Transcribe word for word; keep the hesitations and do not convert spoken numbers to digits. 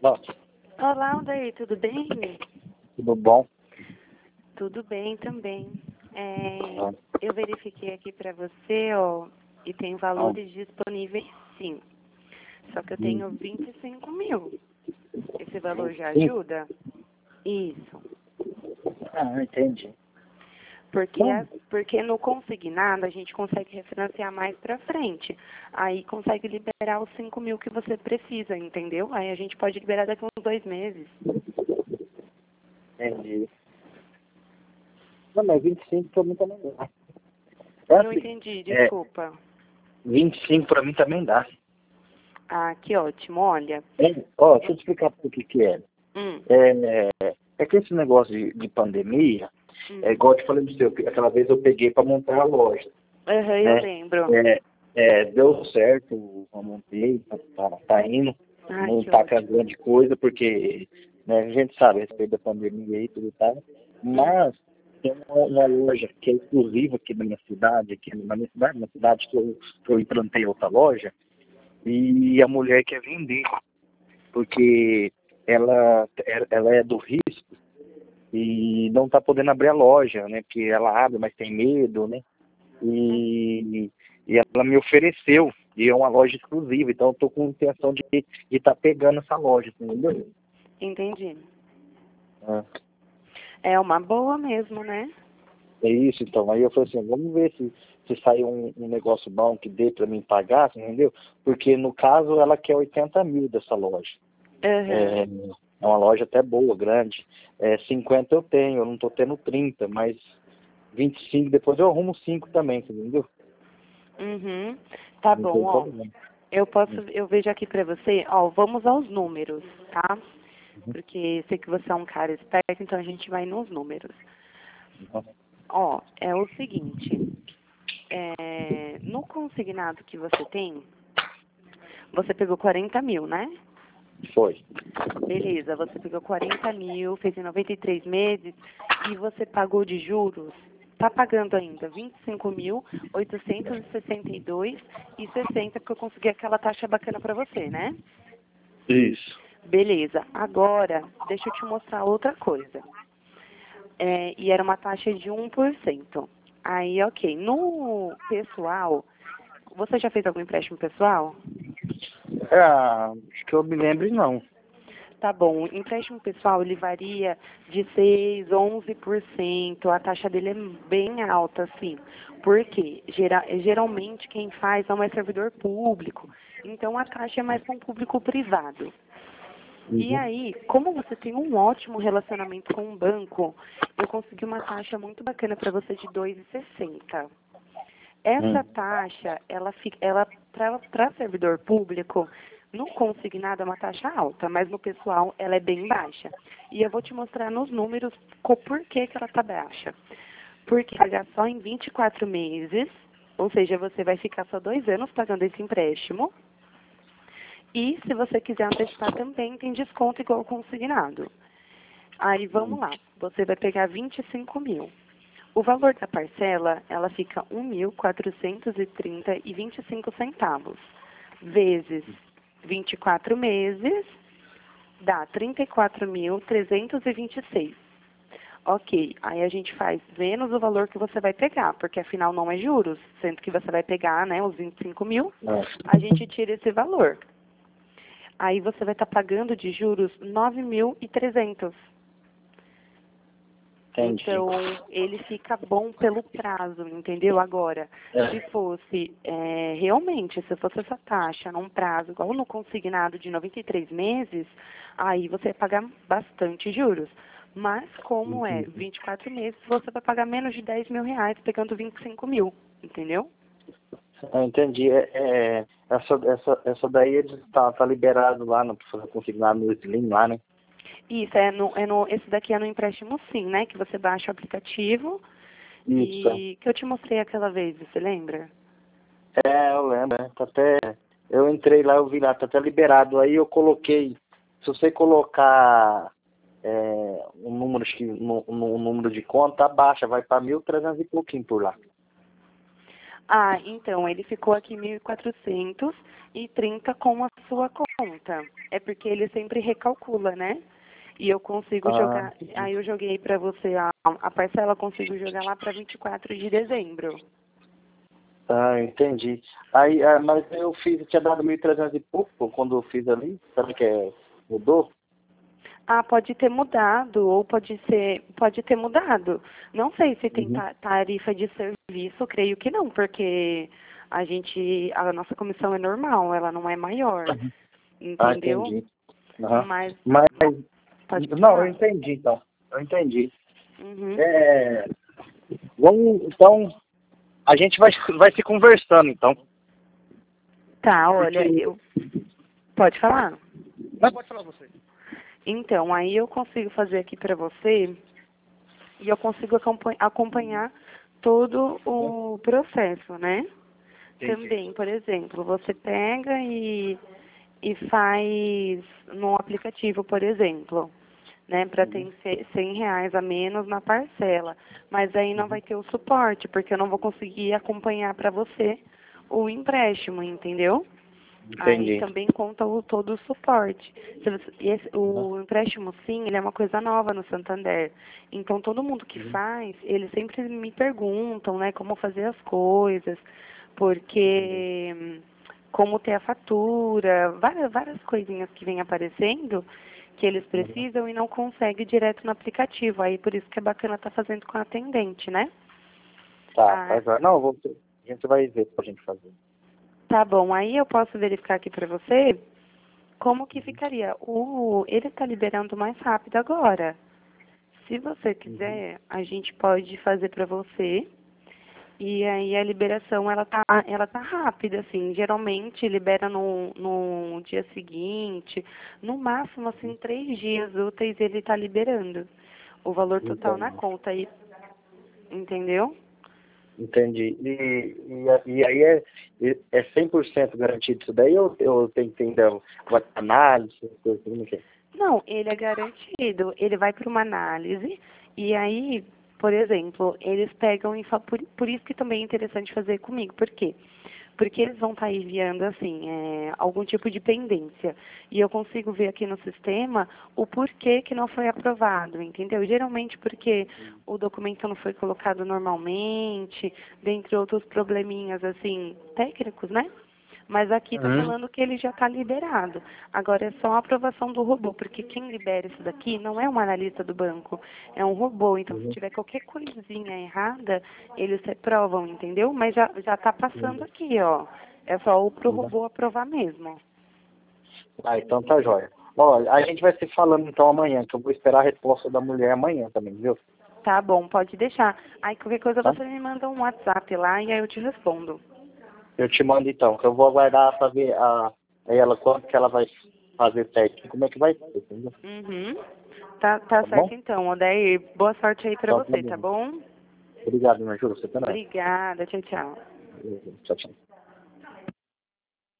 Nossa, Olá, Aldair, tudo bem? tudo bom? Tudo bem também. É, Ah, eu verifiquei aqui para você, ó, e tem ah, valores disponíveis sim. Só que eu tenho hum, vinte e cinco mil. Esse valor já sim. ajuda? Isso. Ah, entendi. Porque, Não, a- porque no consignado a gente consegue refinanciar mais para frente. Aí consegue liberar os cinco mil que você precisa, entendeu? Aí a gente pode liberar daqui a uns dois meses. entendi. Não, mas vinte e cinco pra mim também dá. É Não assim, entendi, é, desculpa. vinte e cinco pra mim também dá. Ah, que ótimo. Olha. É, ó, deixa eu te explicar por que que é. Hum, É, é que esse negócio de, de pandemia, é hum. igual eu te falei do seu, que aquela vez eu peguei para montar a loja, Aham, eu né? lembro. É, é, deu certo, eu montei, tá, tá, tá indo, Ai, não que tá com a ótimo. grande coisa, porque né, a gente sabe a respeito da pandemia aí, tudo tá, Hum, mas tem uma, uma loja que é exclusiva aqui na minha cidade, aqui na minha cidade, na cidade que eu, que eu implantei outra loja, e a mulher quer vender, porque ela, ela é do risco e não está podendo abrir a loja, né? Porque ela abre, mas tem medo, né? E, e ela me ofereceu, e é uma loja exclusiva, então eu estou com intenção de estar pegando essa loja, entendeu? entendi. Ah, É uma boa mesmo, né? é isso, então. Aí eu falei assim, vamos ver se, se sai um, um negócio bom que dê para mim pagar, entendeu? Porque no caso ela quer oitenta mil dessa loja. Aham. É, é uma loja até boa, grande. É, cinquenta eu tenho, eu não estou tendo trinta, mas vinte e cinco depois eu arrumo cinco também, entendeu? Uhum. Tá Não bom, tem ó. problema. Eu posso, eu vejo aqui pra você, ó, vamos aos números, tá? Porque sei que você é um cara esperto, então a gente vai nos números. Ó, é o seguinte, é, no consignado que você tem, você pegou quarenta mil, né? Foi. Beleza, você pegou quarenta mil, fez em noventa e três meses e você pagou de juros, tá pagando ainda vinte e cinco mil, oitocentos e sessenta e dois e sessenta, porque eu consegui aquela taxa bacana para você, né? Isso. Beleza, agora deixa eu te mostrar outra coisa. É, e era uma taxa de um por cento. Aí, ok, no pessoal, você já fez algum empréstimo pessoal? É, acho que eu me lembro não. Tá bom, o empréstimo pessoal ele varia de seis, onze por cento, a taxa dele é bem alta, assim, porque gera, geralmente quem faz não é servidor público, então a taxa é mais para um público privado. E Uhum. aí, como você tem um ótimo relacionamento com o banco, eu consegui uma taxa muito bacana para você de dois vírgula sessenta. Hum. Essa taxa, ela fica, ela para servidor público, no consignado é uma taxa alta, mas no pessoal ela é bem baixa. E eu vou te mostrar nos números co- por que, que ela está baixa. Porque pagar só em vinte e quatro meses, ou seja, você vai ficar só dois anos pagando esse empréstimo. E se você quiser antecipar também, tem desconto igual ao consignado. Aí vamos lá, você vai pegar vinte e cinco mil. O valor da parcela, ela fica um mil quatrocentos e trinta e vinte e cinco centavos, vezes vinte e quatro meses, dá trinta e quatro mil trezentos e vinte e seis. Ok, aí a gente faz menos o valor que você vai pegar, porque afinal não é juros, sendo que você vai pegar, né, os vinte e cinco mil, É, a gente tira esse valor. Aí você vai estar pagando de juros nove mil e trezentos. entendi. Então, ele fica bom pelo prazo, entendeu? Agora, se É. fosse é, realmente, se fosse essa taxa num prazo igual no consignado de noventa e três meses, aí você ia pagar bastante juros. Mas como é Uhum. vinte e quatro meses, você vai pagar menos de dez mil reais pegando vinte e cinco mil, entendeu? Eu entendi. É, é, essa, essa, essa daí ele tá, tá liberado lá no consignado no Slim lá, né? Isso, é no, é no, esse daqui é no empréstimo sim, né? Que você baixa o aplicativo Isso. e que eu te mostrei aquela vez, você lembra? É, eu lembro. É, tá até, eu entrei lá, eu vi lá, tá até liberado. Aí eu coloquei, se você colocar é, um número, acho que no, no, um número de conta, baixa, vai para mil e trezentos e pouquinho por lá. Ah, então, ele ficou aqui mil quatrocentos e trinta com a sua conta. É porque ele sempre recalcula, né? E eu consigo Ah, jogar, entendi. aí eu joguei para você a, a parcela, eu consigo jogar lá para vinte e quatro de dezembro. Ah, entendi. Aí, ah, mas eu fiz, eu tinha dado mil e trezentos e pouco quando eu fiz ali. Será que é, mudou? Ah, pode ter mudado, ou pode ser, pode ter mudado. Não sei se tem Uhum. ta- tarifa de serviço, creio que não, porque a gente, a nossa comissão é normal, ela não é maior, Ah, entendeu? entendi. Aham. Mas, Mas, pode não, eu falar. entendi então. Eu entendi. Uhum. É, vamos, então, a gente vai, vai se conversando, então. Tá, olha, Porque. eu, pode falar. Não, pode falar você. Então, aí eu consigo fazer aqui para você e eu consigo acompan- acompanhar todo o processo, né? Entendi. Também, por exemplo, você pega e, e faz no aplicativo, por exemplo, né, para ter Uhum. ce- cem reais a menos na parcela. Mas aí não vai ter o suporte, porque eu não vou conseguir acompanhar para você o empréstimo, entendeu? Aí Entendi. também conta o, todo o suporte. Se você- e esse- Uhum. o empréstimo, sim, ele é uma coisa nova no Santander. Então, todo mundo que Uhum. faz, eles sempre me perguntam, né, como fazer as coisas, Entendi. porque hum, como ter a fatura, várias, várias coisinhas que vêm aparecendo que eles Uhum. precisam e não conseguem direto no aplicativo. Aí, por isso que é bacana estar fazendo com a atendente, né? Tá, Ah, tá, já. Não, eu vou, a gente vai ver pra gente fazer. tá bom. Aí eu posso verificar aqui para você. Como que ficaria? O, ele está liberando mais rápido agora. Se você Uhum. quiser, a gente pode fazer para você. E aí a liberação ela tá, ela tá rápida, assim. Geralmente libera no, no dia seguinte, no máximo assim três dias úteis ele está liberando o valor total na Entendi. conta aí, entendeu? Entendi. E, e, e aí é, é cem por cento garantido isso daí ou eu tenho que entender vai pra análise, coisa assim, como que é? Não, ele é garantido. Ele vai para uma análise e aí, por exemplo, eles pegam e falam, por, por isso que também é interessante fazer comigo. Por quê? Porque eles vão estar enviando, assim, é, algum tipo de pendência. E eu consigo ver aqui no sistema o porquê que não foi aprovado, entendeu? Geralmente porque o documento não foi colocado normalmente, dentre outros probleminhas, assim, técnicos, né? Mas aqui está Uhum. falando que ele já está liberado. Agora é só a aprovação do robô, porque quem libera isso daqui não é um analista do banco, é um robô. Então, se Uhum. tiver qualquer coisinha errada, eles reprovam, entendeu? Mas já já está passando Uhum. aqui, ó. É só o pro Uhum. robô aprovar mesmo. Ah, então tá jóia. Olha, a gente vai se falando então amanhã, que eu vou esperar a resposta da mulher amanhã também, viu? Tá bom, pode deixar. Aí qualquer coisa Tá? você me manda um WhatsApp lá e aí eu te respondo. Eu te mando então, que eu vou aguardar pra ver a, ela quanto que ela vai fazer certinho, como é que vai ser, entendeu? Uhum. Tá, tá Tá bom? certo então, Odair. Boa sorte aí pra Então tá você, tá bom. bom? Obrigado, minha Júlia, você também. Obrigada, tchau, tchau. Tchau, tchau.